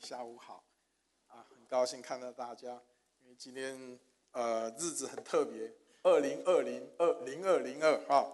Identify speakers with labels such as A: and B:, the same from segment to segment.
A: 下午好，很高兴看到大家，因为今天日子很特别，2020-0202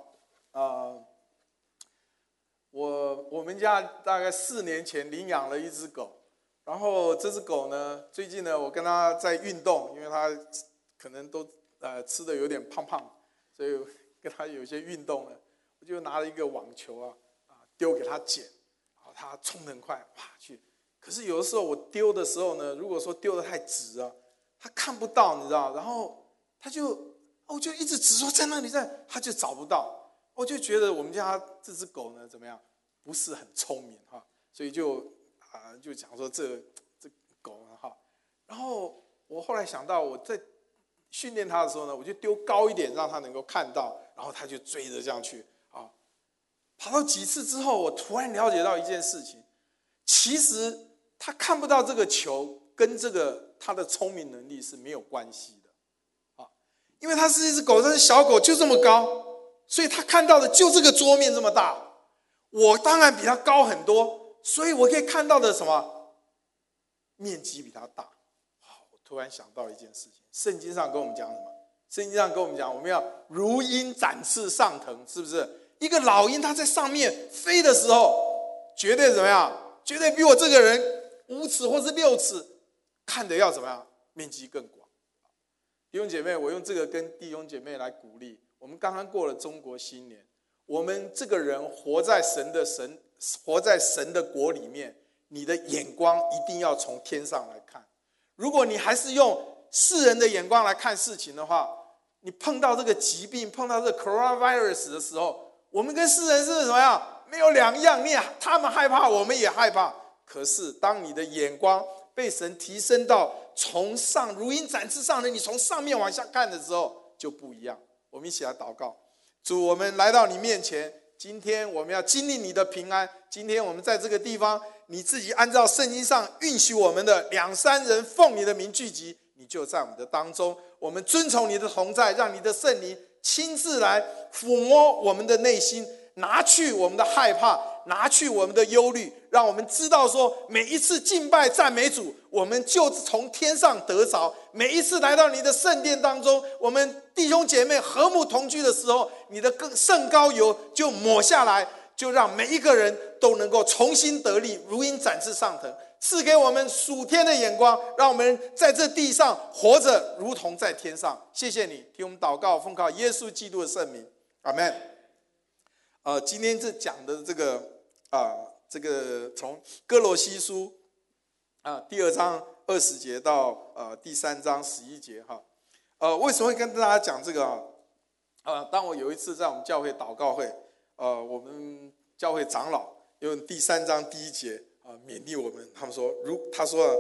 A: 我们家大概4年前领养了一只狗，然后这只狗呢，最近呢我跟它在运动，因为它可能都吃的有点胖胖，所以跟它有些运动了，我就拿了一个网球丢给它捡，然后它冲得很快，啪去。可是有的时候我丢的时候呢，如果说丢得太直啊，它看不到，你知道，然后我就一直指说在那里，它就找不到，我就觉得我们家这只狗呢怎么样，不是很聪明哈，所以就讲说这狗呢哈，然后我后来想到我在训练它的时候呢，我就丢高一点，让它能够看到，然后它就追着这样去啊，跑到几次之后，我突然了解到一件事情，其实他看不到这个球，跟他的聪明能力是没有关系的，因为它是一只狗，它是小狗，就这么高，所以他看到的就这个桌面这么大。我当然比它高很多，所以我可以看到的什么面积比它大。我突然想到一件事情，圣经上跟我们讲什么？圣经上跟我们讲，我们要如鹰展翅上腾，是不是？一个老鹰它在上面飞的时候，绝对怎么样？绝对比我这个人5尺或是6尺看的要怎么样？面积更广。弟兄姐妹，我用这个跟弟兄姐妹来鼓励。我们刚刚过了中国新年，我们这个人活在神的国里面，你的眼光一定要从天上来看。如果你还是用世人的眼光来看事情的话，你碰到这个疾病，碰到这个 coronavirus 的时候，我们跟世人是怎么样？没有两样，他们害怕，我们也害怕。可是当你的眼光被神提升到从上如鹰展翅上的，你从上面往下看的时候就不一样。我们一起来祷告。主，我们来到你面前，今天我们要经历你的平安。今天我们在这个地方，你自己按照圣经上允许我们的2、3人奉你的名聚集，你就在我们的当中。我们遵从你的同在，让你的圣灵亲自来抚摸我们的内心，拿去我们的害怕，拿去我们的忧虑，让我们知道说，每一次敬拜赞美主，我们就从天上得着。每一次来到你的圣殿当中，我们弟兄姐妹和睦同居的时候，你的圣膏油就抹下来，就让每一个人都能够重新得力，如鹰展翅上腾，赐给我们属天的眼光，让我们在这地上活着如同在天上。谢谢你，听我们祷告，奉靠耶稣基督的圣名，阿们。今天这讲的这个从哥罗西书第2章20节到第3章11节哈，为什么会跟大家讲这个当我有一次在我们教会祷告会，我们教会长老用第3章第1节勉励我们，他说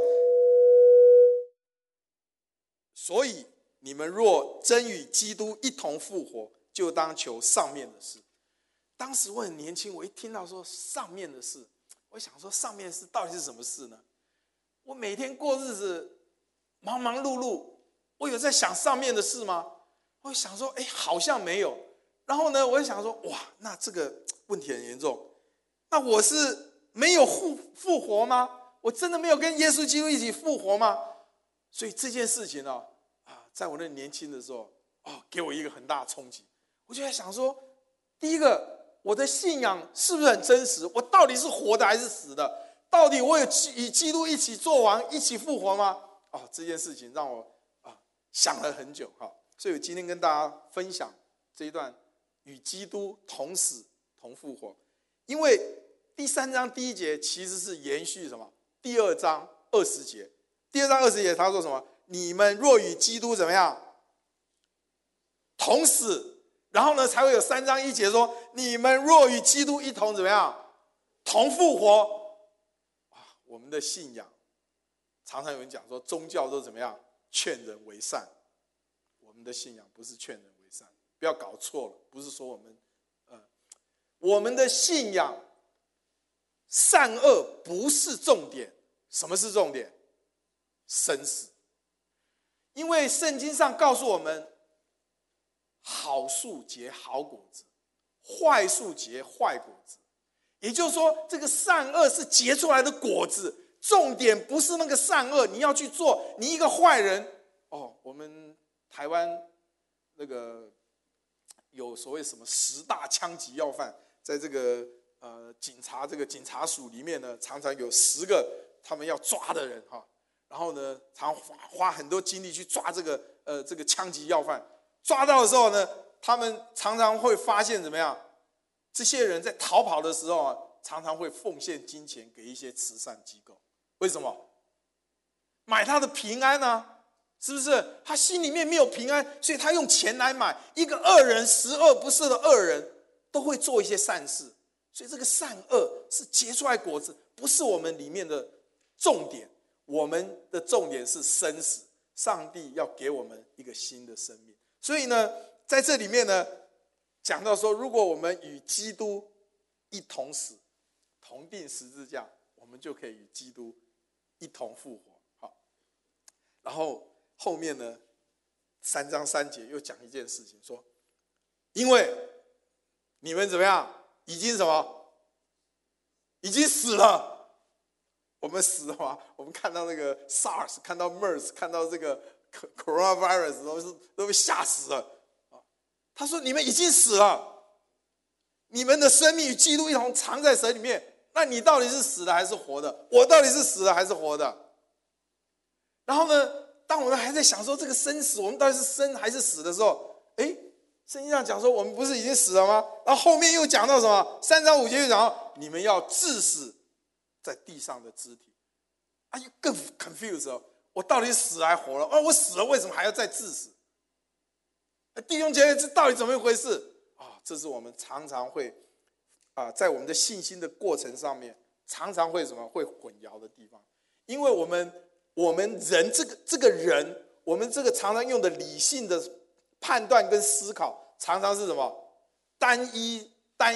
A: 所以你们若真与基督一同复活，就当求上面的事。当时我很年轻，我一听到说上面的事，我想说上面的事到底是什么事呢？我每天过日子忙忙碌碌，我有在想上面的事吗？我想说好像没有。然后呢，我就想说哇，那这个问题很严重，那我是没有复活吗？我真的没有跟耶稣基督一起复活吗？所以这件事情在我那年轻的时候给我一个很大的冲击。我就在想说，第一个，我的信仰是不是很真实？我到底是活的还是死的？到底我有与基督一起做王，一起复活吗？这件事情让我想了很久所以我今天跟大家分享这一段与基督同死同复活。因为第3章第1节其实是延续什么？第2章20节。第2章20节他说什么？你们若与基督怎么样？同死。然后呢，才会有3章1节说，你们若与基督一同怎么样？同复活。我们的信仰，常常有人讲说，宗教都怎么样？劝人为善。我们的信仰不是劝人为善，不要搞错了，不是说我们的信仰善恶不是重点。什么是重点？生死。因为圣经上告诉我们，好树结好果子，坏树结坏果子。也就是说，这个善恶是结出来的果子， 重点不是那个善恶，你要去做，你一个坏人我们台湾那个有所谓什么10大枪击要犯，在这个警察署里面呢，常常有10个他们要抓的人然后呢，常花很多精力去抓这个枪击要犯，抓到的时候呢，他们常常会发现怎么样？这些人在逃跑的时候常常会奉献金钱给一些慈善机构。为什么？买他的平安啊，是不是？他心里面没有平安，所以他用钱来买。一个恶人，十恶不赦的恶人，都会做一些善事。所以这个善恶是结出来果子，不是我们里面的重点。我们的重点是生死，上帝要给我们一个新的生命。所以呢，在这里面呢，讲到说，如果我们与基督一同死，同定十字架，我们就可以与基督一同复活。好，然后后面呢，3章3节又讲一件事情，说，因为你们怎么样，已经什么，已经死了。我们死了吗？我们看到那个 SARS， 看到 MERS， 看到这个 coronavirus 都被吓死了。他说你们已经死了，你们的生命与基督一同藏在神里面。那你到底是死的还是活的？我到底是死的还是活的？然后呢，当我们还在想说这个生死，我们到底是生还是死的时候，圣经上讲说我们不是已经死了吗？然后后面又讲到什么？3章5节又讲到你们要治死在地上的肢体。又更 confused 了，我到底是死还活了？我死了为什么还要再治死？弟兄姐妹，这到底怎么一回事？这是我们常常会在我们的信心的过程上面，常常会什么会混淆的地方。因为我们人这个人，我们这个常常用的理性的判断跟思考，常常是什么单一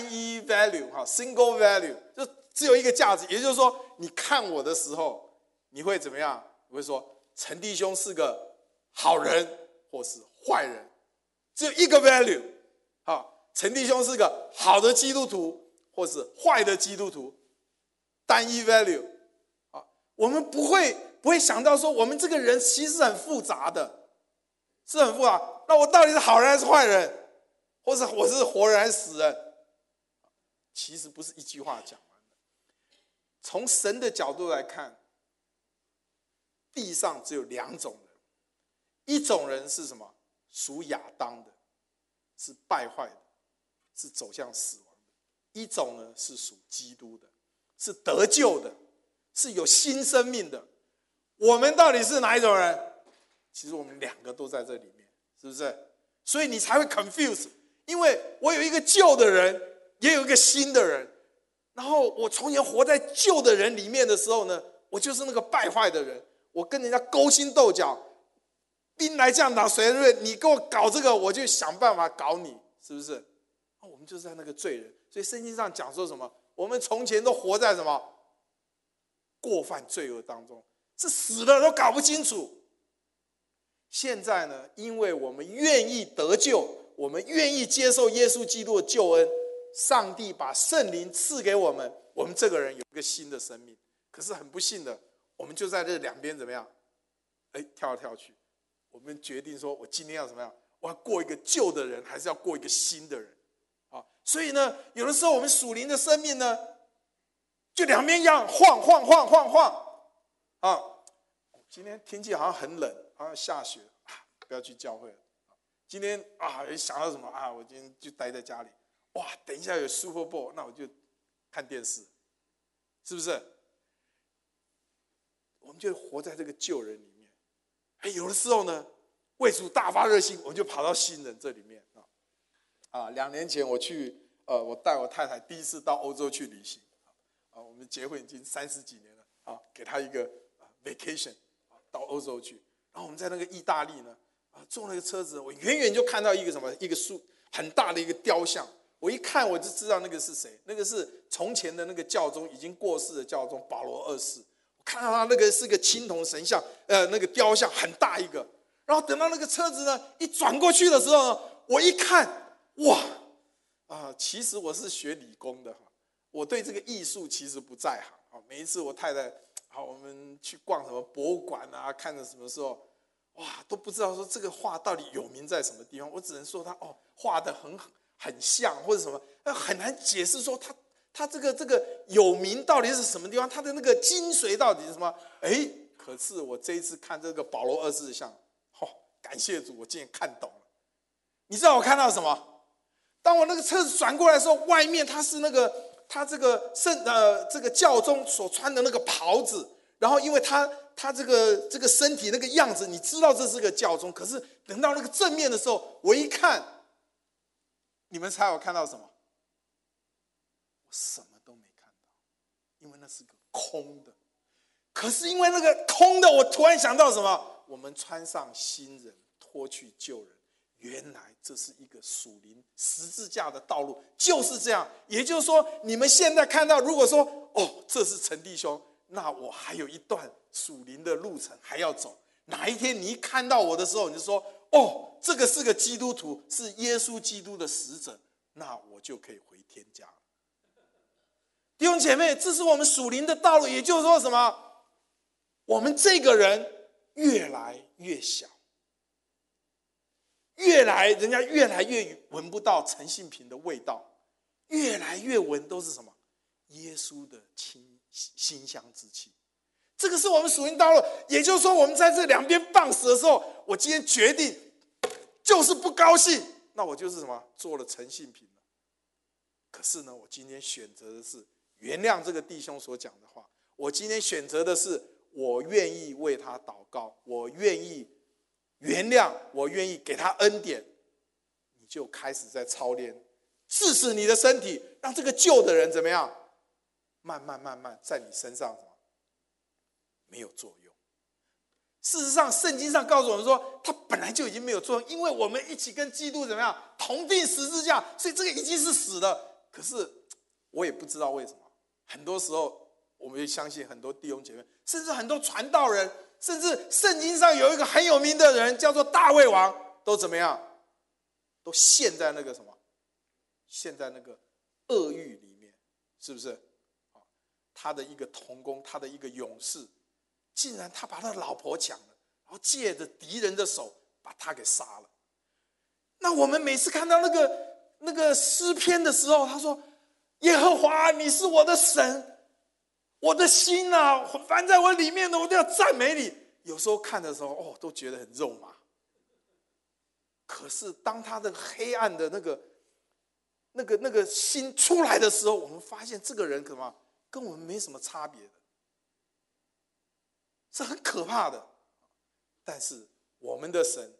A: value single value， 就只有一个价值。也就是说，你看我的时候，你会怎么样？你会说陈弟兄是个好人或是坏人，只有一个 value。陈弟兄是个好的基督徒或是坏的基督徒，单一 value。我们不会想到说我们这个人其实很复杂的，是很复杂。那我到底是好人还是坏人，或是我是活人还是死人？其实不是一句话讲完的。从神的角度来看，地上只有2种人，一种人是什么？属亚当的，是败坏的，是走向死亡的；一种呢是属基督的，是得救的，是有新生命的。我们到底是哪一种人？其实我们2个都在这里面，是不是？所以你才会 confuse， 因为我有一个旧的人，也有一个新的人。然后我从前活在旧的人里面的时候呢，我就是那个败坏的人，我跟人家勾心斗角，兵来将挡，水来土掩，你给我搞这个，我就想办法搞你，是不是？我们就是在那个罪人。所以圣经上讲说什么？我们从前都活在什么过犯罪恶当中，是死了都搞不清楚。现在呢，因为我们愿意得救，我们愿意接受耶稣基督的救恩，上帝把圣灵赐给我们，我们这个人有一个新的生命。可是很不幸的，我们就在这2边怎么样？跳来跳去。我们决定说，我今天要怎么样？我要过一个旧的人，还是要过一个新的人？所以呢，有的时候我们属灵的生命呢，就2边一样晃。今天天气好像很冷，好像下雪，不要去教会了。今天想到什么我今天就待在家里。等一下有 Super Bowl， 那我就看电视，是不是？我们就活在这个旧人里面。有的时候呢，为主大发热心，我们就跑到新人这里面。2年前我我带我太太第一次到欧洲去旅行。我们结婚已经30几年了，给她一个vacation，到欧洲去。然后我们在那个意大利呢，坐那个车子，我远远就看到一个树很大的一个雕像。我一看我就知道那个是谁，那个是从前的那个教宗，已经过世的教宗保罗2世。我看到他那个是个青铜神像，那个雕像很大一个。然后等到那个车子呢一转过去的时候呢，我一看，其实我是学理工的，我对这个艺术其实不在行。每一次我太太好，我们去逛什么博物馆啊，看着什么时候，哇，都不知道说这个画到底有名在什么地方。我只能说它画得很像或者什么，很难解释说它这个有名到底是什么地方，它的那个精髓到底是什么？可是我这一次看这个保罗24像，感谢主，我竟然看懂了。你知道我看到什么？当我那个车子转过来的时候，外面它是他这个教宗所穿的那个袍子，然后因为他这个身体那个样子，你知道这是个教宗。可是等到那个正面的时候，我一看，你们猜我看到什么？我什么都没看到，因为那是个空的。可是因为那个空的，我突然想到什么？我们穿上新人，脱去旧人。原来这是一个属灵十字架的道路，就是这样。也就是说，你们现在看到，如果说这是陈弟兄，那我还有一段属灵的路程还要走。哪一天你一看到我的时候，你就说这个是个基督徒，是耶稣基督的使者，那我就可以回天家了。弟兄姐妹，这是我们属灵的道路。也就是说什么？我们这个人越来越小，人家越来越闻不到陈信平的味道，越来越闻都是什么？耶稣的馨香之气。这个是我们属灵道路。也就是说，我们在这两边棒死的时候，我今天决定就是不高兴，那我就是什么？做了陈信平了。可是呢，我今天选择的是原谅这个弟兄所讲的话。我今天选择的是，我愿意为他祷告，我愿意原谅，我愿意给他恩典。你就开始在操练，致死你的身体，让这个旧的人怎么样？慢慢在你身上没有作用。事实上，圣经上告诉我们说，他本来就已经没有作用，因为我们一起跟基督怎么样同定十字架，所以这个已经是死了。可是我也不知道为什么，很多时候我们也相信很多弟兄姐妹，甚至很多传道人，甚至圣经上有一个很有名的人叫做大卫王，都怎么样？都陷在那个什么？陷在那个恶欲里面，是不是？他的一个同工，他的一个勇士，竟然他把他的老婆抢了，然后借着敌人的手把他给杀了。那我们每次看到那个诗篇的时候，他说：“耶和华，你是我的神，我的心啊，凡在我里面的，我都要赞美你。”有时候看的时候，都觉得很肉麻。可是当他的黑暗的那个心出来的时候，我们发现这个人什么跟我们没什么差别的，是很可怕的。但是我们的神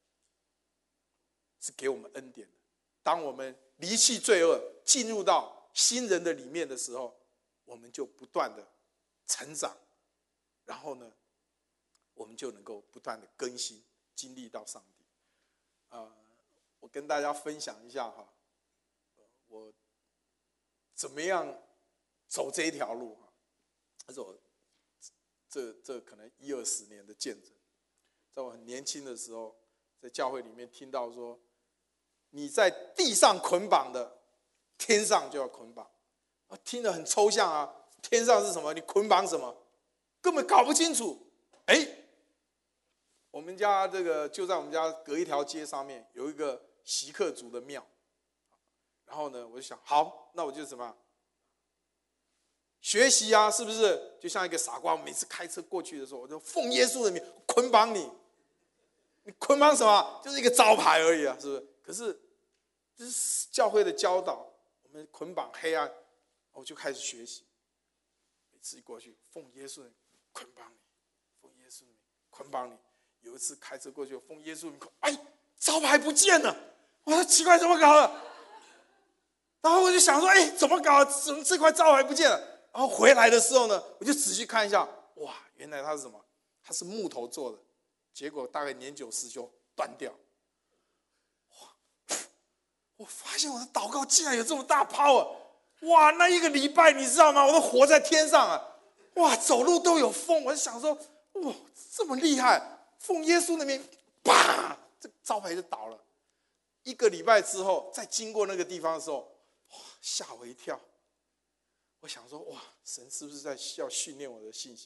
A: 是给我们恩典的。当我们离弃罪恶，进入到新人的里面的时候，我们就不断的成长，然后呢，我们就能够不断的更新，经历到上帝。我跟大家分享一下我怎么样走这一条路这是我这可能10-20年的见证。在我很年轻的时候，在教会里面听到说，你在地上捆绑的，天上就要捆绑。听得很抽象啊，天上是什么？你捆绑什么？根本搞不清楚。我们家就在我们家隔一条街上面有一个锡克族的庙，然后呢，我就想，好，那我就什么学习啊，是不是？就像一个傻瓜，每次开车过去的时候，我就奉耶稣的名捆绑你。你捆绑什么？就是一个招牌而已啊，是不是？可是这是教会的教导，我们捆绑黑暗，我就开始学习。每次一过去，奉耶稣的名捆绑你，奉耶稣的名捆绑你。有一次开车过去，奉耶稣的名，招牌不见了。我说奇怪，怎么搞的？然后我就想说，怎么搞？怎么这块招牌不见了？然后回来的时候呢，我就仔细看一下，哇，原来它是什么？它是木头做的，结果大概年久失修断掉。哇！我发现我的祷告竟然有这么大 power！ 哇，那一个礼拜你知道吗？我都活在天上啊！哇，走路都有风。我就想说，哇，这么厉害！奉耶稣的名，啪，这招牌就倒了。1个礼拜之后，再经过那个地方的时候，哇，吓我一跳。我想说，哇，神是不是要训练我的信心？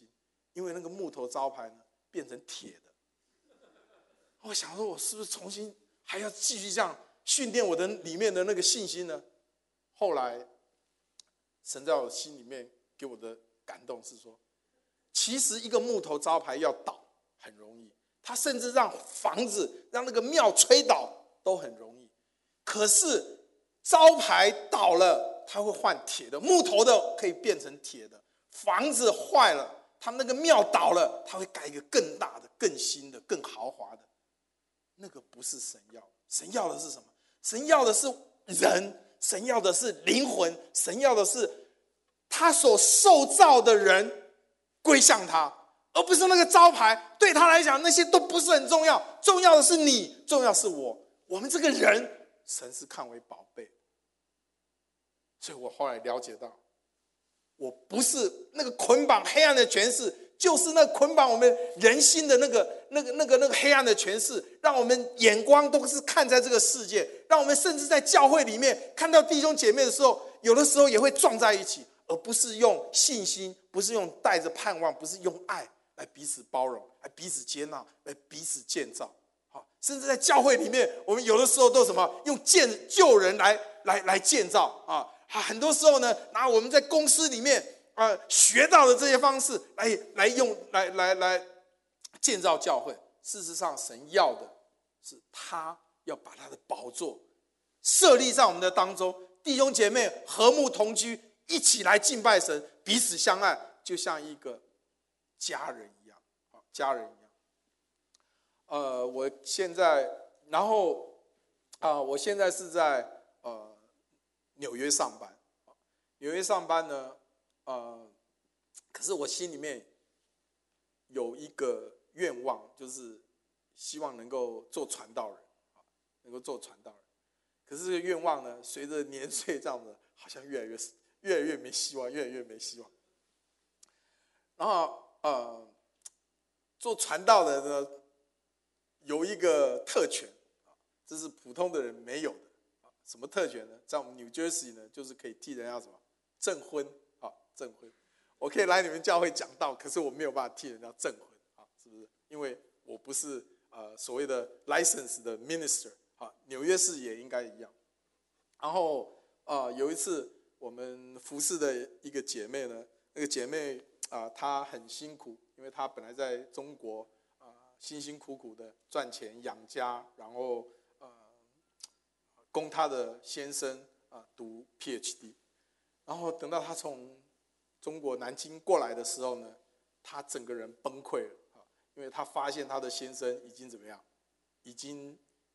A: 因为那个木头招牌呢变成铁的。我想说，我是不是重新还要继续这样训练我的里面的那个信心呢？后来，神在我心里面给我的感动是说，其实一个木头招牌要倒很容易，他甚至让房子、让那个庙吹倒都很容易。可是招牌倒了，它会换铁的，木头的可以变成铁的。房子坏了，他们那个庙倒了，他会盖一个更大的、更新的、更豪华的。那个不是神要，神要的是什么？神要的是人，神要的是灵魂，神要的是他所受造的人归向他，而不是那个招牌。对他来讲，那些都不是很重要，重要的是你，重要是我。我们这个人，神是看为宝贝。所以我后来了解到，我不是那个捆绑黑暗的权势，就是那捆绑我们人心的那个黑暗的权势，让我们眼光都是看在这个世界，让我们甚至在教会里面看到弟兄姐妹的时候，有的时候也会撞在一起，而不是用信心，不是用带着盼望，不是用爱来彼此包容，来彼此接纳，来彼此建造。好，甚至在教会里面，我们有的时候都什么用救人来建造啊。很多时候呢，拿我们在公司里面学到的这些方式来用来建造教会。事实上，神要的是他要把他的宝座设立在我们的当中，弟兄姐妹和睦同居，一起来敬拜神，彼此相爱，就像一个家人一样。家人一样。我现在，我现在是在纽约上班。纽约上班呢，可是我心里面有一个愿望，就是希望能够做传道人，能够做传道人。可是这个愿望呢，随着年岁这样子，好像越来越没希望，越来越没希望。然后做传道人呢，有一个特权，这是普通的人没有的。什么特权呢？在我们 New Jersey 呢，就是可以替人家什么证婚啊，证婚。我可以来你们教会讲道，可是我没有办法替人家证婚啊，是不是？因为我不是所谓的 license 的 minister 啊，纽约市也应该一样。然后有一次我们服侍的一个姐妹呢，那个姐妹她很辛苦，因为她本来在中国辛辛苦苦的赚钱养家，然后供她的先生读 PhD， 然后等到她从中国南京过来的时候呢，她整个人崩溃了，因为她发现她的先生已经怎么样，已经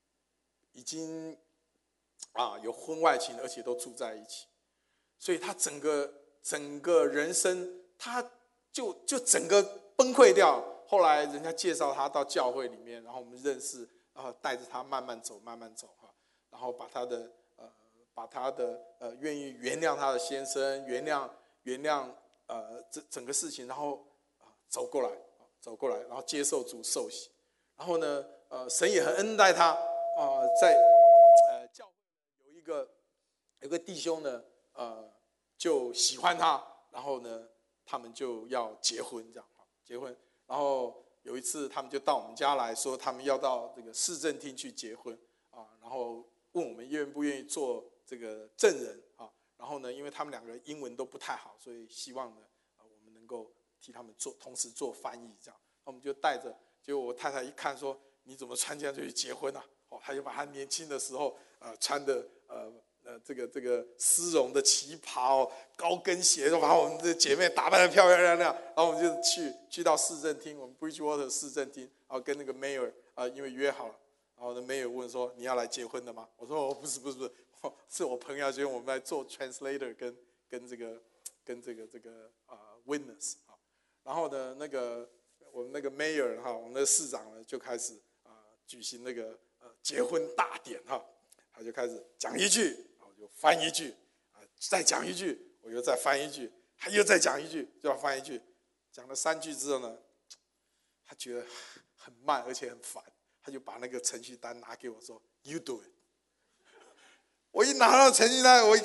A: 有婚外情，而且都住在一起，所以她整个人生，她就整个崩溃掉。后来人家介绍她到教会里面，然后我们认识，然后带着她慢慢走，然后把她的愿意原谅她的先生，原谅整个事情，然后走过来，然后接受主受洗，然后呢，神也很恩待她在教会有个弟兄呢，就喜欢她，然后呢，他们就要结婚，这样结婚。然后有一次，他们就到我们家来说，他们要到这个市政厅去结婚然后问我们愿不愿意做这个证人然后呢，因为他们两个人英文都不太好，所以希望呢，我们能够替他们同时做翻译，这样。我们就带着，结果我太太一看说：“你怎么穿这样就去结婚啊？”他就把他年轻的时候穿的这个丝绒的旗袍、高跟鞋，就把我们的姐妹打扮得漂漂亮亮。然后我们就去到市政厅，我们 Bridgewater 市政厅，然后跟那个 Mayor 因为约好了，然后那 Mayor 问说：“你要来结婚的吗？”我说：“不是，是我朋友，就我们来做 translator 跟这个witness 然后呢，我们那个 Mayor 我们的市长呢就开始举行那个结婚大典他就开始讲一句，我就翻一句再讲一句，我又再翻一句，他又再讲一句，就要翻一句。讲了3句之后呢，他觉得很慢而且很烦，他就把那个程序单拿给我说 ：“You do it。”我一拿到程序单，我一看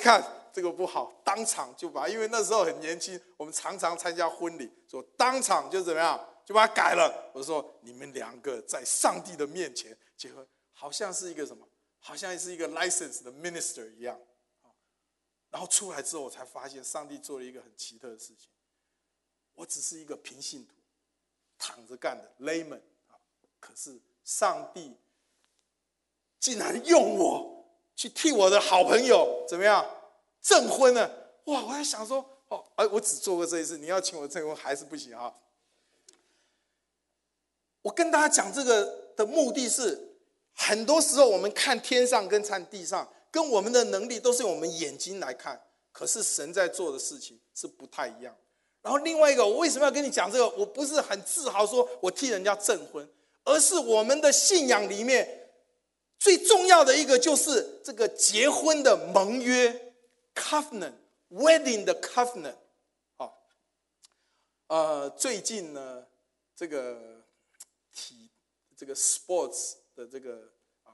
A: 这个不好，当场就把，因为那时候很年轻，我们常常参加婚礼，说当场就怎么样，就把它改了。我说你们两个在上帝的面前结婚，好像是一个什么，好像是一个 licensed 的 minister 一样。然后出来之后，我才发现上帝做了一个很奇特的事情。我只是一个平信徒，躺着干的 layman， 可是上帝竟然用我去替我的好朋友怎么样证婚呢？哇！我在想说，我只做过这一次，你要请我证婚还是不行啊？我跟大家讲这个的目的是，很多时候我们看天上跟看地上，跟我们的能力都是用我们眼睛来看，可是神在做的事情是不太一样。然后另外一个，我为什么要跟你讲这个？我不是很自豪说我替人家证婚，而是我们的信仰里面最重要的一个就是这个结婚的盟约 covenant wedding 的 covenant。最近呢，这个sports 的这个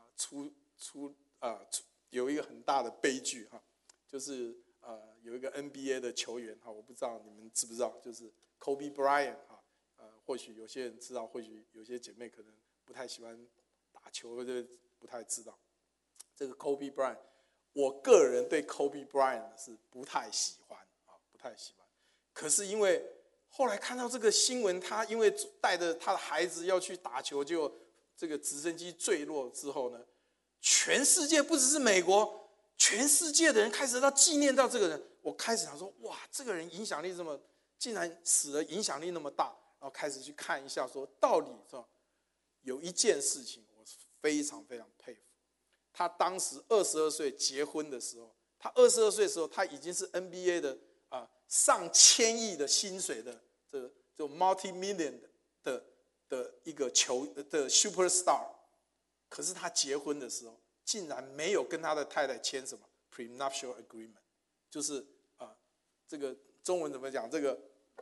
A: 有一个很大的悲剧哈，就是有一个 NBA 的球员哈，我不知道你们知不知道，就是 Kobe Bryant 哈，或许有些人知道，或许有些姐妹可能不太喜欢打球，就不太知道。这个 Kobe Bryant， 我个人对 Kobe Bryant 是不太喜欢啊，不太喜欢。可是因为后来看到这个新闻，他因为带着他的孩子要去打球，就这个直升机坠落之后呢，全世界不只是美国，全世界的人开始要纪念到这个人。我开始想说，哇，这个人影响力这么，竟然死了影响力那么大，然后开始去看一下，说到底有一件事情我非常非常佩服。他当时22岁结婚的时候，他22岁的时候，他已经是 NBA 的上千亿的薪水的这 multi-million 的一个球的 superstar， 可是他结婚的时候，竟然没有跟他的太太签什么 prenuptial agreement， 就是这个中文怎么讲？这个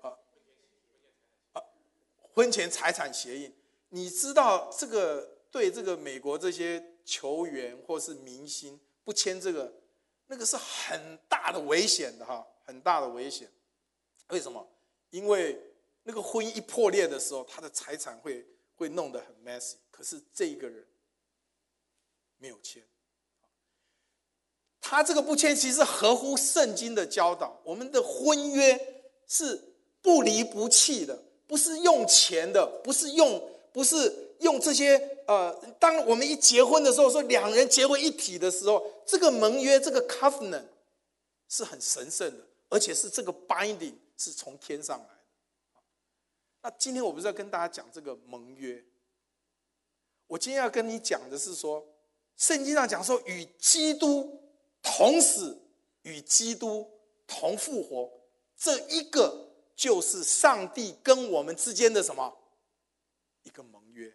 A: 婚前财产协议。你知道这个对这个美国这些球员或是明星不签这个，那个是很大的危险的哈，很大的危险。为什么？因为那个婚姻一破裂的时候，他的财产会弄得很 messy。可是这一个人没有签，他这个不签其实合乎圣经的教导。我们的婚约是不离不弃的，不是用钱的，不是用这些当我们一结婚的时候，说两人结为一体的时候，这个盟约这个 covenant 是很神圣的，而且是这个 binding 是从天上来的。那今天我不是要跟大家讲这个盟约，我今天要跟你讲的是说，圣经上讲说与基督同死，与基督同复活，这一个就是上帝跟我们之间的什么？一个盟约。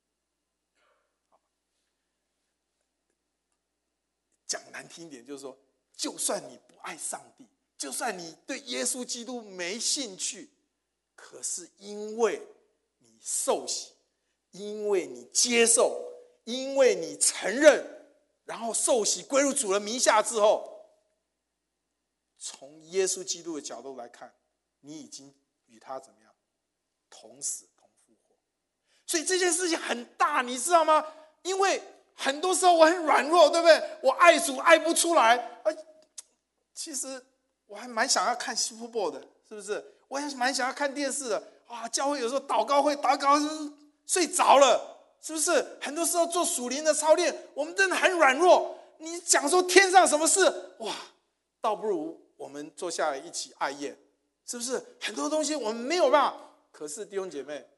A: 讲难听一点，就是说，就算你不爱上帝，就算你对耶稣基督没兴趣，可是因为你受洗，因为你接受，因为你承认，然后受洗归入主的名下之后，从耶稣基督的角度来看，你已经与他怎么样？同死同复活。所以这件事情很大，你知道吗？因为很多时候我很软弱，对不对？我爱主爱不出来。其实我还蛮想要看 Super Bowl 的，是不是？我还蛮想要看电视的。教会有时候祷告会祷告睡着了，是不是？很多时候做属灵的操练，我们真的很软弱。你讲说天上什么事，哇，倒不如我们坐下来一起爱宴，是不是？很多东西我们没有办法。可是弟兄姐妹，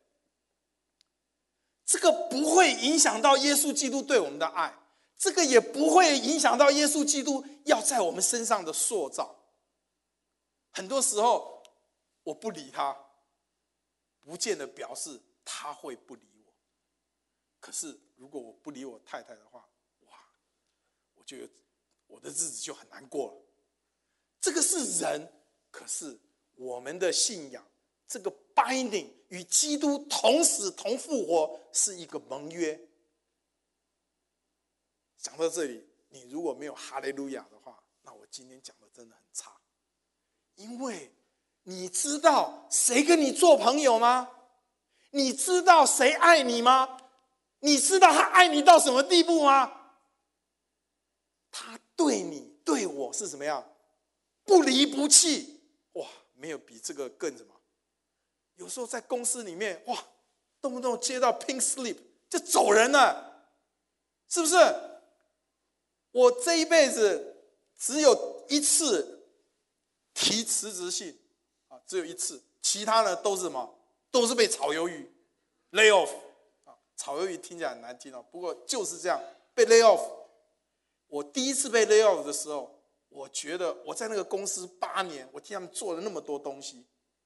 A: 这个不会影响到耶稣基督对我们的爱，这个也不会影响到耶稣基督要在我们身上的塑造。很多时候我不理他，不见得表示他会不理我。可是如果我不理我太太的话，哇，我觉得我的日子就很难过了。这个是人，可是我们的信仰这个 binding 与基督同死同复活是一个盟约。讲到这里，你如果没有哈利路亚的话， 那我今天讲的真的很差，因为你知道谁跟你做朋友吗？你知道谁爱你吗？你知道他爱你到什么地步吗？他对你对我是怎么样？不离不弃。哇，没有比这个更什么。有时候在公司里面，哇，动不动接到 pink slip 就走人了，是不是？我这一辈子只有一次提辞职信啊，只有一次，其他的都是什么？都是被炒鱿鱼 lay off 啊，炒鱿鱼听起来很难听哦，不过就是这样被 lay off。我第一次被 lay off 的时候，我觉得我在那个公司8年，我替他们做了那么多东西，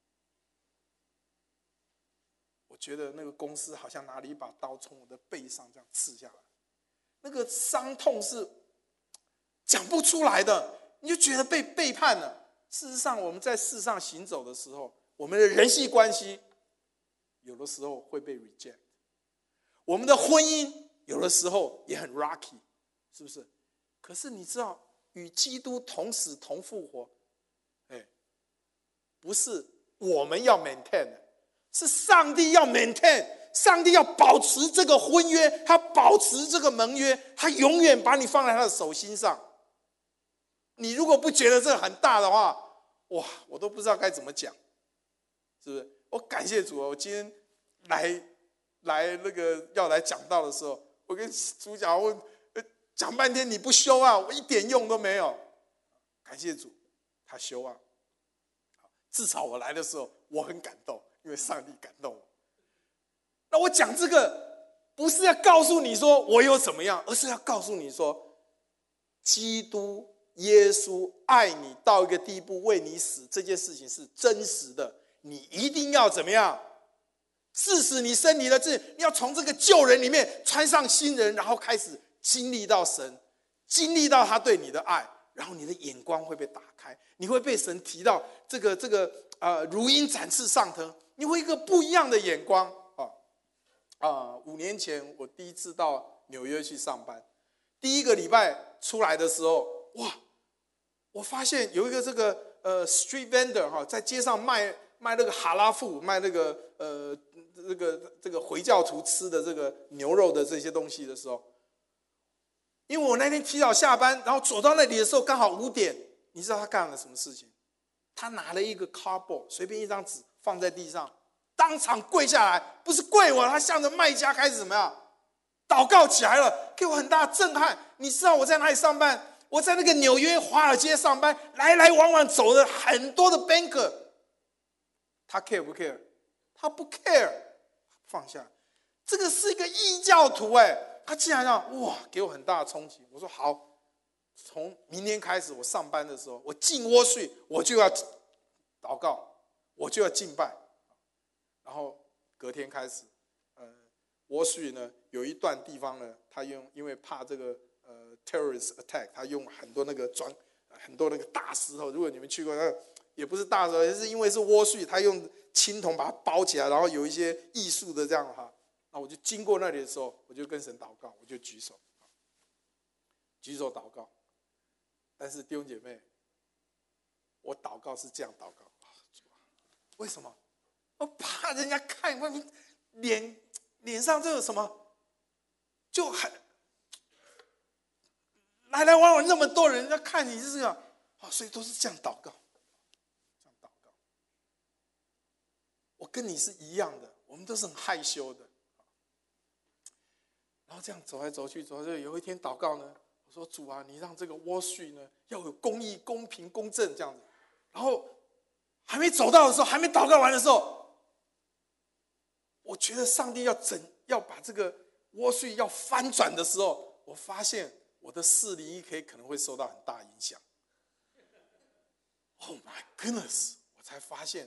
A: 我觉得那个公司好像拿了一把刀从我的背上这样刺下来，那个伤痛是讲不出来的，你就觉得被背叛了。事实上，我们在世上行走的时候，我们的人际关系有的时候会被 reject， 我们的婚姻有的时候也很 rocky， 是不是？可是你知道，与基督同死同复活，不是我们要 maintain 的，是上帝要 maintain， 上帝要保持这个婚约，他保持这个盟约，他永远把你放在他的手心上。你如果不觉得这很大的话，哇，我都不知道该怎么讲，是不是？我感谢主，我今天来那个要来讲道的时候，我跟主讲，我讲半天你不修啊，我一点用都没有。感谢主，他修啊。至少我来的时候我很感动，因为上帝感动我。那我讲这个不是要告诉你说我有怎么样，而是要告诉你说，基督耶稣爱你到一个地步，为你死，这件事情是真实的。你一定要怎么样？致死你身体的罪，你要从这个旧人里面穿上新人，然后开始经历到神，经历到他对你的爱，然后你的眼光会被打开，你会被神提到这个如鹰展翅上腾，你会一个不一样的眼光5年前我第一次到纽约去上班，第一个礼拜出来的时候，哇，我发现有一个这个street vendor 在街上卖那个哈拉富，卖那个这个回教徒吃的这个牛肉的这些东西的时候，因为我那天提早下班，然后走到那里的时候刚好5点，你知道他干了什么事情？他拿了一个 cardboard， 随便一张纸放在地上，当场跪下来，不是跪我，他向着卖家开始怎么样？祷告起来了，给我很大的震撼。你知道我在哪里上班？我在那个纽约华尔街上班，来来往往走了很多的 banker， 他 care 不 care？ 他不 care， 放下。这个是一个异教徒他竟然让哇，给我很大的冲击。我说好，从明天开始我上班的时候，我进窝睡我就要祷告，我就要敬拜。然后隔天开始窝睡呢有一段地方呢，他因为怕这个terrorist attack， 他用很多那个很多那个大石头。如果你们去过，也不是大石头，也是因为是窝睡，他用青铜把它包起来，然后有一些艺术的这样那我就经过那里的时候，我就跟神祷告，我就举手祷告。但是弟兄姐妹，我祷告是这样祷告，为什么？我怕人家看外面脸上这个什么，就很来来往往那么多人要看你是这样，所以都是这样祷告。我跟你是一样的，我们都是很害羞的。然后这样走来走去，有一天祷告呢，我说主啊，你让这个窝睡呢要有公义、公平、公正这样子。然后还没走到的时候，还没祷告完的时候，我觉得上帝要把这个窝睡要翻转的时候，我发现我的401K 可能会受到很大影响。Oh my goodness！ 我才发现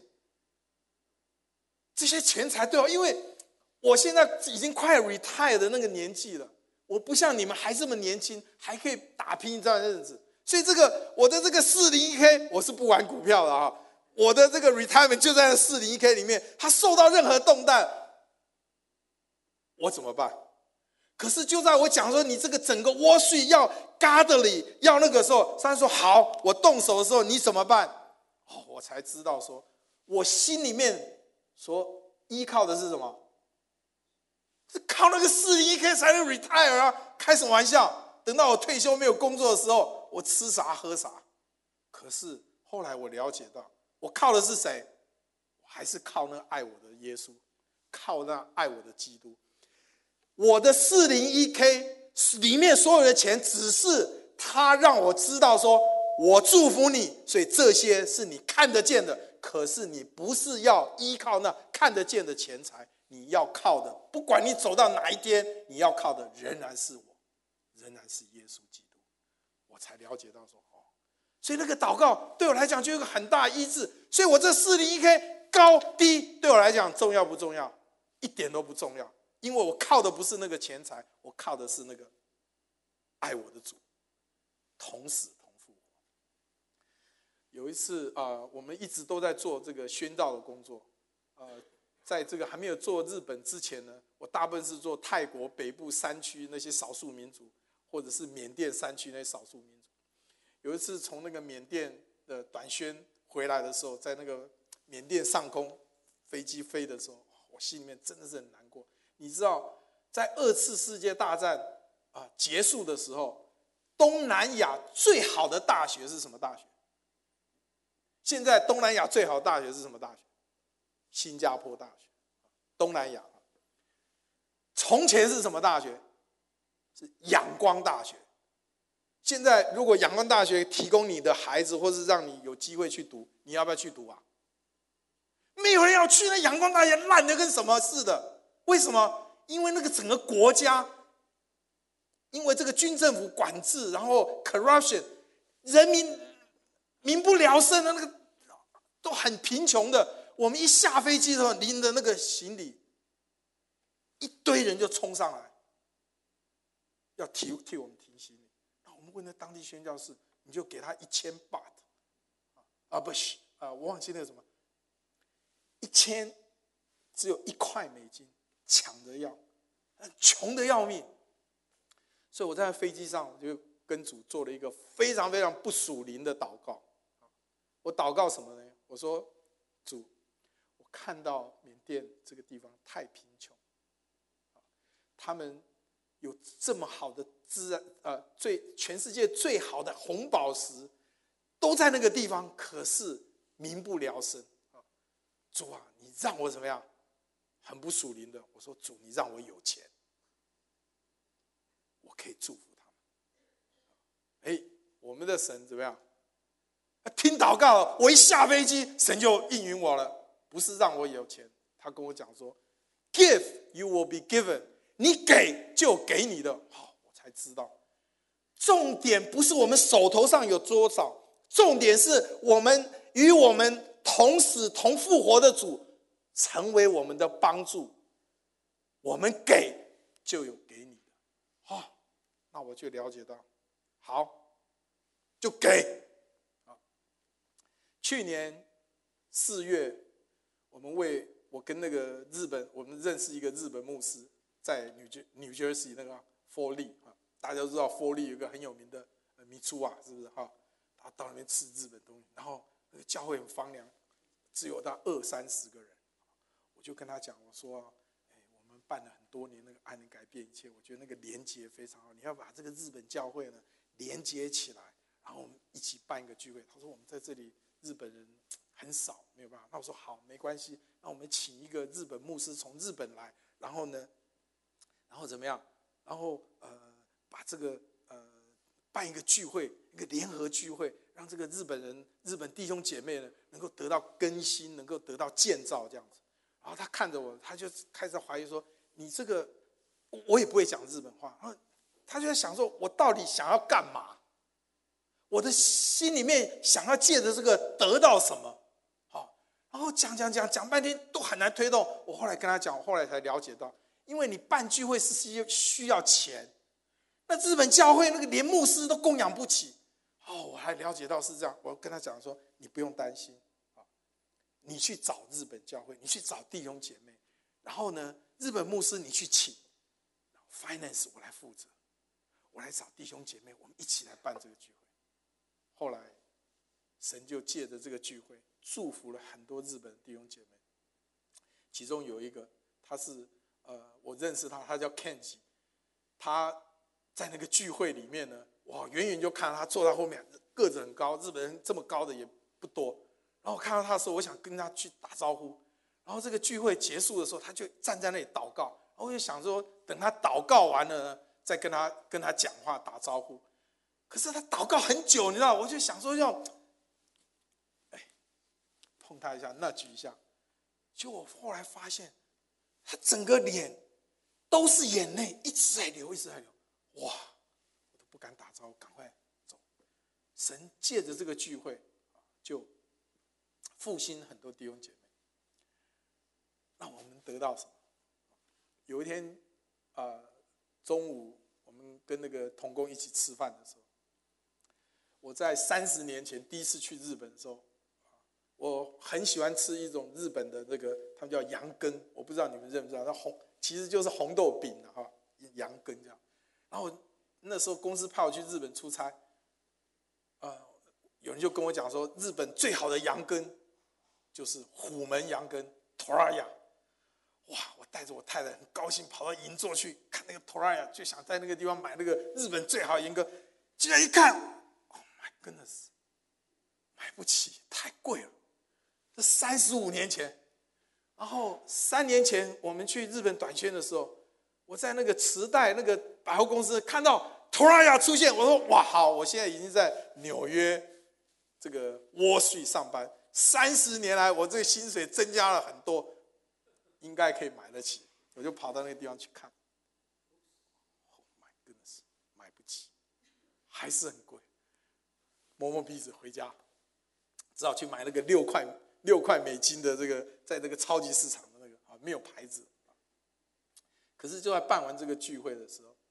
A: 这些钱财对我，因为我现在已经快 retire 的那个年纪了，我不像你们还这么年轻，还可以打拼这样的日子。所以我的这个401K， 我是不玩股票的我的这个 retirement 就在那401K 里面，它受到任何动荡，我怎么办？ 可是就在我讲说你这个整个worship要 godly 要那个时候，上帝说好，我动手的时候你怎么办？我才知道说，我心里面所依靠的是什么？是靠那个401k 才能 retire 啊！开什么玩笑？等到我退休没有工作的时候，我吃啥喝啥。可是后来我了解到，我靠的是谁？我还是靠那爱我的耶稣，靠那爱我的基督。我的401k 里面所有的钱，只是他让我知道说，我祝福你，所以这些是你看得见的。可是你不是要依靠那看得见的钱财，你要靠的，不管你走到哪一天，你要靠的仍然是我，仍然是耶稣基督。我才了解到说，所以那个祷告对我来讲就有一个很大的医治。所以我这401k 高低对我来讲重要不重要？一点都不重要，因为我靠的不是那个钱财，我靠的是那个爱我的主，同死同复活。有一次我们一直都在做这个宣道的工作。在这个还没有做日本之前呢，我大部分是做泰国北部山区那些少数民族，或者是缅甸山区那些少数民族。有一次从那个缅甸的短宣回来的时候，在那个缅甸上空飞机飞的时候，我心里面真的是很难过。你知道，在2次世界大战结束的时候，东南亚最好的大学是什么大学？现在东南亚最好的大学是什么大学？新加坡大学。东南亚。从前是什么大学？是仰光大学。现在如果仰光大学提供你的孩子，或是让你有机会去读，你要不要去读啊？没有人要去，那仰光大学烂得跟什么似的。为什么？因为那个整个国家，因为这个军政府管制，然后 corruption， 人民民不聊生的，那个都很贫穷的。我们一下飞机的时候，拎着那个行李，一堆人就冲上来，要替我们提行李。那我们问那当地宣教士，你就给他1000 baht， 不是我忘记那个什么，1000只有1块美金，抢着要，穷得要命。所以我在飞机上我就跟主做了一个非常非常不属灵的祷告。我祷告什么呢？我说，主，我看到缅甸这个地方太贫穷，他们有这么好的自然，全世界最好的红宝石都在那个地方，可是民不聊生。主啊，你让我怎么样？很不属灵的。我说，主，你让我有钱，我可以祝福他们。我们的神怎么样？听祷告，我一下飞机，神就应允我了。不是让我有钱，他跟我讲说 ，Give, you will be given。你给就给你的。我才知道，重点不是我们手头上有多少，重点是我们与我们同死同复活的主成为我们的帮助。我们给就有给你的。那我就了解到，好，就给。去年4月，我跟那个我们认识一个日本牧师，在New Jersey 那个 Fort Lee， 大家都知道 Fort Lee 有一个很有名的米醋啊，是不是？他到那边吃日本东西，然后那个教会很荒凉，只有大概20-30个人。我就跟他讲，我说，我们办了很多年那个爱能改变一切，我觉得那个连结非常好，你要把这个日本教会呢连接起来，然后我们一起办一个聚会。他说我们在这里日本人很少，没有办法。那我说好，没关系，那我们请一个日本牧师从日本来，然后呢，然后怎么样？然后把这个办一个聚会，一个联合聚会，让这个日本弟兄姐妹呢能够得到更新，能够得到建造这样子。然后他看着我，他就开始怀疑说：“你这个，我也不会讲日本话。”然后他就在想说：“我到底想要干嘛？我的心里面想要借着这个得到什么？”然后讲半天都很难推动。我后来跟他讲，我后来才了解到，因为你办聚会是需要钱，那日本教会那个连牧师都供养不起。我还了解到是这样。我跟他讲说，你不用担心，你去找日本教会，你去找弟兄姐妹，然后呢，日本牧师你去请 finance 我来负责，我来找弟兄姐妹，我们一起来办这个聚会。后来神就借着这个聚会祝福了很多日本的弟兄姐妹，其中有一个他是我认识他，他叫 Kenji， 他在那个聚会里面呢，哇，远远就看到他坐在后面，个子很高，日本人这么高的也不多。然后我看到他的时候，我想跟他去打招呼。然后这个聚会结束的时候，他就站在那里祷告。然后我就想说，等他祷告完了呢，再跟他讲话打招呼。可是他祷告很久，你知道，我就想说要，碰他一下，那举一下。结果我后来发现，他整个脸都是眼泪，一直在流，一直在流。哇，我都不敢打招呼，赶快走。神借着这个聚会，就复兴很多弟兄姐妹。那我们得到什么？有一天中午我们跟那个同工一起吃饭的时候，我在30年前第一次去日本的时候，我很喜欢吃一种日本的那个，他们叫羊羹，我不知道你们认不知道，它其实就是红豆饼哈，羊羹这样。然后那时候公司派我去日本出差，有人就跟我讲说，日本最好的羊羹就是虎门羊羹 Toraya。哇！我带着我太太很高兴跑到银座去看那个 Toraya， 就想在那个地方买那个日本最好的羊羹。结果一看 ，Oh my goodness， 买不起，太贵了。这35年前，然后3年前我们去日本短宣的时候，我在那个池袋那个百货公司看到 Toraya 出现，我说哇好，我现在已经在纽约这个 Wall Street 上班，30年来我这个薪水增加了很多。应该可以买得起，我就跑到那个地方去看。Oh my goodness， 买不起，还是很贵。摸摸鼻子回家，只好去买那个6块美金的这个，在这个超级市场的那个没有牌子。可是就在办完这个聚会的时候，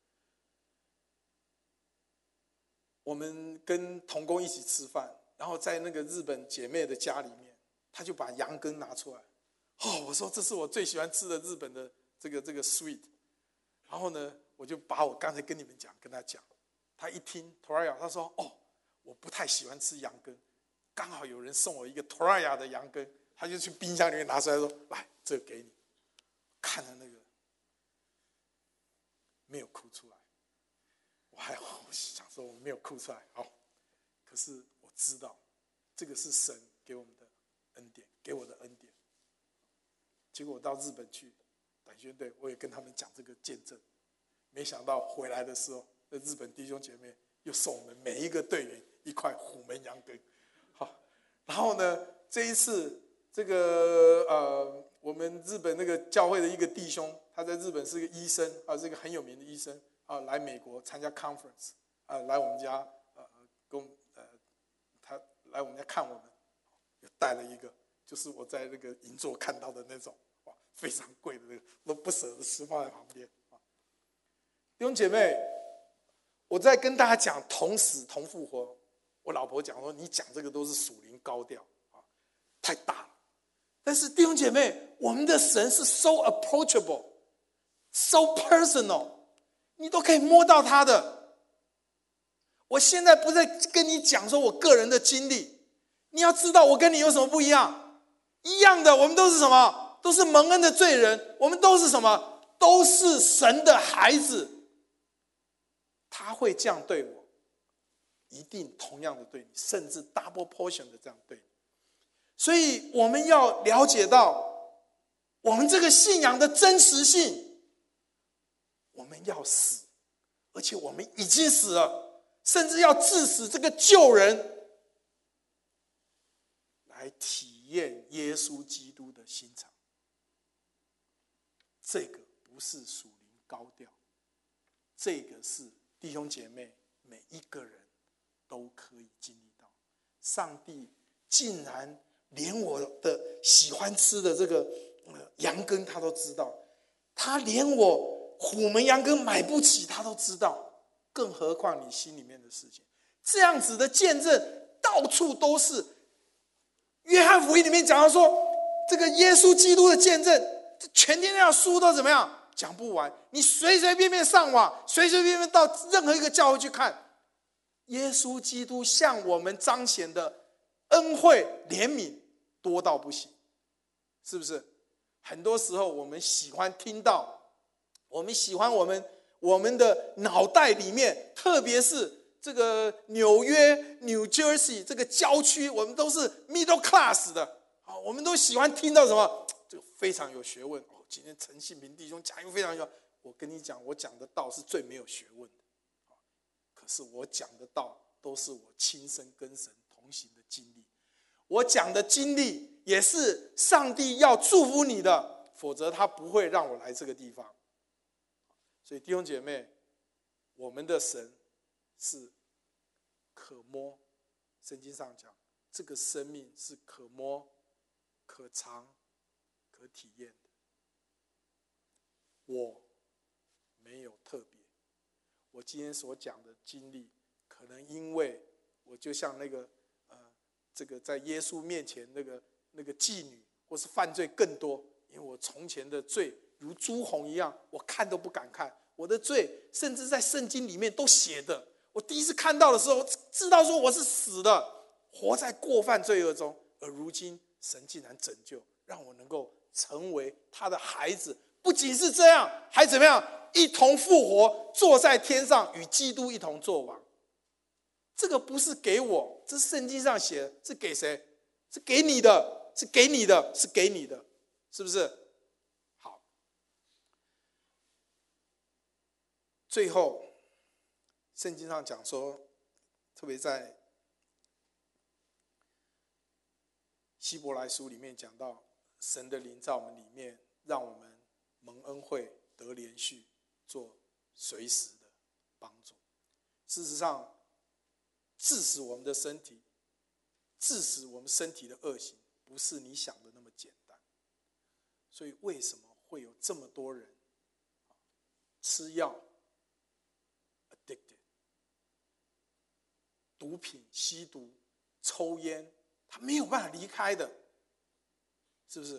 A: 我们跟同工一起吃饭，然后在那个日本姐妹的家里面，他就把羊羹拿出来。我说这是我最喜欢吃的日本的这个 sweet， 然后呢，我就把我刚才跟你们讲跟他讲，他一听 Toraya， 他说我不太喜欢吃羊羹，刚好有人送我一个 Toraya 的羊羹，他就去冰箱里面拿出来说，来，这个给你。看了那个没有哭出来，我还好想说我没有哭出来，好，可是我知道这个是神给我们的恩典，给我的恩典。结果我到日本去短宣队，我也跟他们讲这个见证，没想到回来的时候，那日本弟兄姐妹又送我们每一个队员一块虎门羊羹。好，然后呢，这一次这个我们日本那个教会的一个弟兄，他在日本是个医生是一个很有名的医生来美国参加 conference 来我们家他来我们家看我们，又带了一个。就是我在那个银座看到的那种非常贵的那个，都不舍得吃，放在旁边。弟兄姐妹，我在跟大家讲同死同复活。我老婆讲说，你讲这个都是属灵高调太大了。但是弟兄姐妹，我们的神是 so approachable， so personal， 你都可以摸到他的。我现在不在跟你讲说我个人的经历，你要知道我跟你有什么不一样。一样的，我们都是什么？都是蒙恩的罪人。我们都是什么？都是神的孩子。他会这样对我，一定同样的对你，甚至 double portion 的这样对你。所以我们要了解到我们这个信仰的真实性。我们要死，而且我们已经死了，甚至要致死这个旧人，来体验耶稣基督的心肠。这个不是属灵高调，这个是弟兄姐妹每一个人都可以经历到。上帝竟然连我的喜欢吃的这个羊羹他都知道，他连我虎门羊羹买不起他都知道，更何况你心里面的事情。这样子的见证到处都是。约翰福音里面讲到说，这个耶稣基督的见证，全天下书都怎么样讲不完，你随随便便上网，随随便便到任何一个教会去看，耶稣基督向我们彰显的恩惠怜悯多到不行，是不是？很多时候我们喜欢听到，我们喜欢我们的脑袋里面，特别是这个纽约 New Jersey 这个郊区，我们都是 middle class 的，我们都喜欢听到什么？这个非常有学问。今天陈信平弟兄讲一个非常有，我跟你讲，我讲的道是最没有学问的，可是我讲的道都是我亲身跟神同行的经历，我讲的经历也是上帝要祝福你的，否则他不会让我来这个地方。所以弟兄姐妹，我们的神是可摸，圣经上讲，这个生命是可摸、可尝、可体验的。我没有特别，我今天所讲的经历，可能因为我就像这个在耶稣面前那个妓女，或是犯罪更多，因为我从前的罪如朱红一样，我看都不敢看。我的罪甚至在圣经里面都写的，我第一次看到的时候，知道说我是死的，活在过犯罪恶中，而如今神竟然拯救，让我能够成为他的孩子。不仅是这样，还怎么样？一同复活，坐在天上，与基督一同作王。这个不是给我，这是圣经上写的，是给谁？是给你的，是给你的，是给你的，是不是？好，最后圣经上讲说，特别在希伯来书里面讲到，神的灵在我们里面，让我们蒙恩惠得连续，做随时的帮助。事实上，致死我们的身体，致死我们身体的恶行，不是你想的那么简单。所以为什么会有这么多人吃药 addicted， 毒品、吸毒、抽烟，他没有办法离开的，是不是？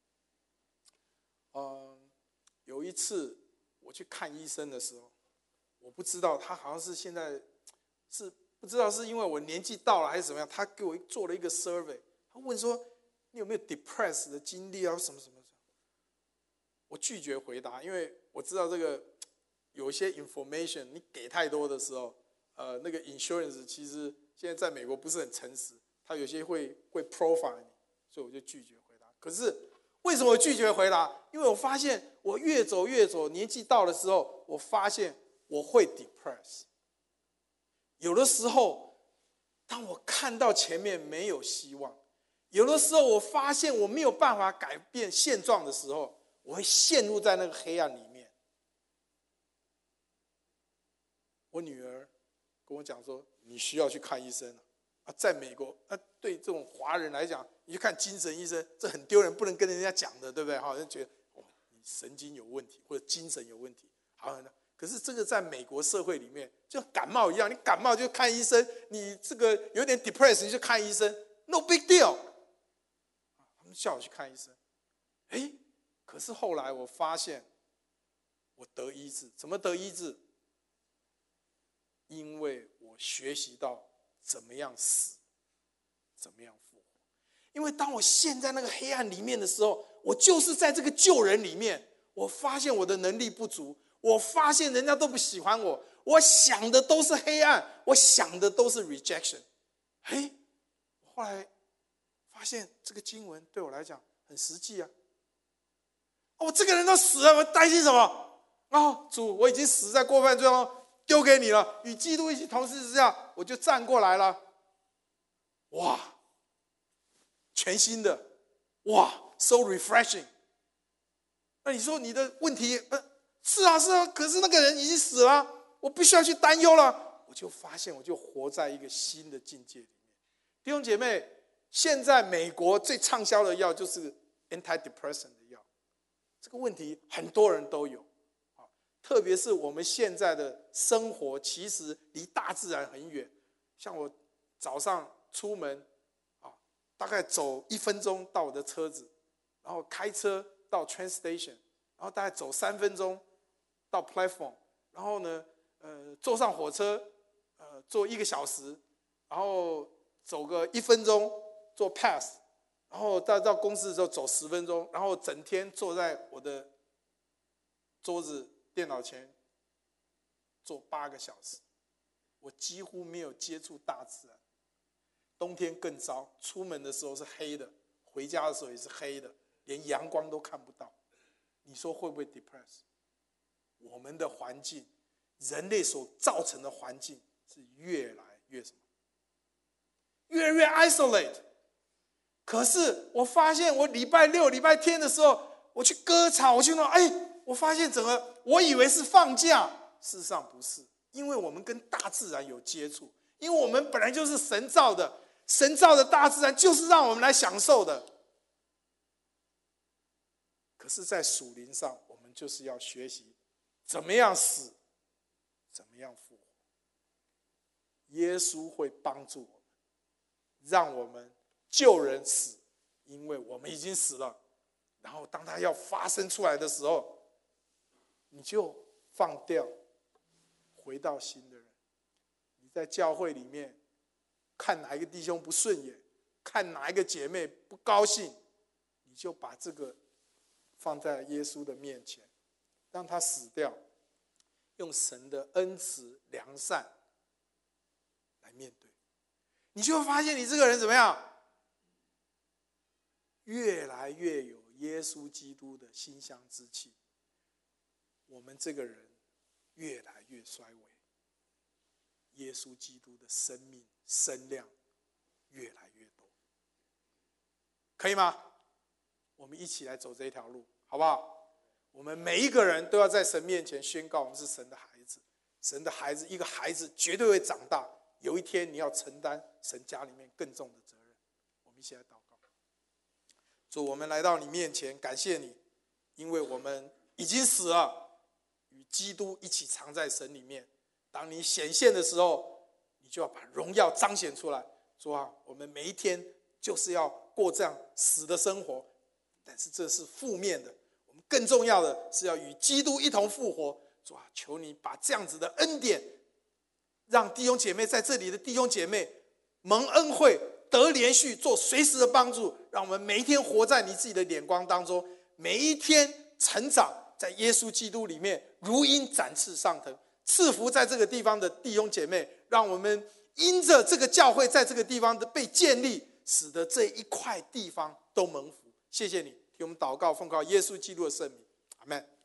A: 有一次我去看医生的时候，我不知道他好像是现在是不知道是因为我年纪到了还是怎么样，他给我做了一个 survey， 他问说你有没有 depressed 的经历啊，什么什么。我拒绝回答，因为我知道这个有一些 information 你给太多的时候，那个 insurance 其实现在在美国不是很诚实，他有些会 profile 你，所以我就拒绝回答。可是为什么我拒绝回答？因为我发现我越走，年纪到的时候，我发现我会 depress。有的时候，当我看到前面没有希望，有的时候我发现我没有办法改变现状的时候，我会陷入在那个黑暗里面。我女儿跟我讲说，你需要去看医生啊，在美国，对这种华人来讲，你去看精神医生，这很丢人，不能跟人家讲的，对不对？好像觉得你神经有问题或者精神有问题。好，可是这个在美国社会里面，就像感冒一样，你感冒就看医生，你这个有点 depressed 你就看医生 ，no big deal。他们叫我去看医生，可是后来我发现，我得医治，怎么得医治？因为我学习到怎么样死，怎么样复活。因为当我陷在那个黑暗里面的时候，我就是在这个救人里面，我发现我的能力不足，我发现人家都不喜欢我，我想的都是黑暗，我想的都是 rejection。我后来发现这个经文对我来讲很实际啊。我这个人都死了，我担心什么？主，我已经死在过犯罪中，丢给你了，与基督一起同死之下，我就站过来了。哇，全新的，哇 ，so refreshing。那你说你的问题，是啊，可是那个人已经死了，我必须要去担忧了。我就发现，我就活在一个新的境界里面。弟兄姐妹，现在美国最畅销的药就是 antidepressant 的药，这个问题很多人都有。特别是我们现在的生活其实离大自然很远，像我早上出门大概走1分钟到我的车子，然后开车到 train station， 然后大概走3分钟到 platform， 然后呢，坐上火车，坐1个小时，然后走个1分钟做 pass， 然后到公司的时候走10分钟，然后整天坐在我的桌子电脑前做8个小时，我几乎没有接触大自然。冬天更糟，出门的时候是黑的，回家的时候也是黑的，连阳光都看不到。你说会不会 depress？ 我们的环境，人类所造成的环境是越来越什么？越来越 isolate。可是我发现，我礼拜六、礼拜天的时候，我去割草，我去弄，我发现整个，我以为是放假，事实上不是，因为我们跟大自然有接触，因为我们本来就是神造的，神造的大自然就是让我们来享受的。可是，在属灵上，我们就是要学习怎么样死，怎么样复活。耶稣会帮助我们，让我们救人死，因为我们已经死了。然后，当他要发生出来的时候，你就放掉，回到新的人。你在教会里面看哪一个弟兄不顺眼，看哪一个姐妹不高兴，你就把这个放在耶稣的面前，让他死掉，用神的恩慈良善来面对。你就会发现你这个人怎么样？越来越有耶稣基督的馨香之气。我们这个人越来越衰微，耶稣基督的生命声量越来越多，可以吗？我们一起来走这一条路，好不好？我们每一个人都要在神面前宣告，我们是神的孩子。神的孩子，一个孩子绝对会长大，有一天你要承担神家里面更重的责任。我们一起来祷告。主，我们来到你面前，感谢你，因为我们已经死了，与基督一起藏在神里面。当你显现的时候，你就要把荣耀彰显出来。主啊，我们每一天就是要过这样死的生活，但是这是负面的。我们更重要的是要与基督一同复活。主啊，求你把这样子的恩典，让弟兄姐妹在这里的弟兄姐妹蒙恩惠，得连续，做随时的帮助，让我们每一天活在你自己的眼光当中，每一天成长在耶稣基督里面，如鹰展翅上腾，赐福在这个地方的弟兄姐妹，让我们因着这个教会在这个地方的被建立，使得这一块地方都蒙福。谢谢你，替我们祷告，奉靠耶稣基督的圣名，阿们。